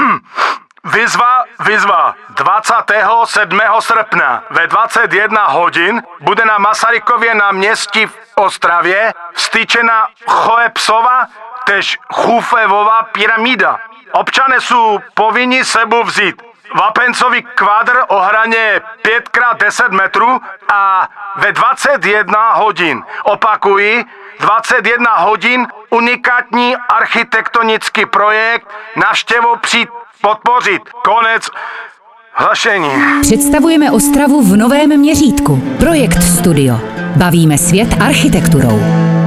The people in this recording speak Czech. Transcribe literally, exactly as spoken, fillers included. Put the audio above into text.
Výzva, výzva. dvacátého sedmého srpna ve dvacet jedna hodin bude na Masarykově náměstí v Ostravě vstyčena Choepsova, tež Chufevova pyramida. Občané jsou povinni sebou vzít vápencový kvádr o hraně pět krát deset metrů a ve dvacet jedna hodin, opakuji, dvacet jedna hodin unikátní architektonický projekt navštěvu přijít podpořit. Konec hlašení. Představujeme Ostravu v novém měřítku. Projekt Studio. Bavíme svět architekturou.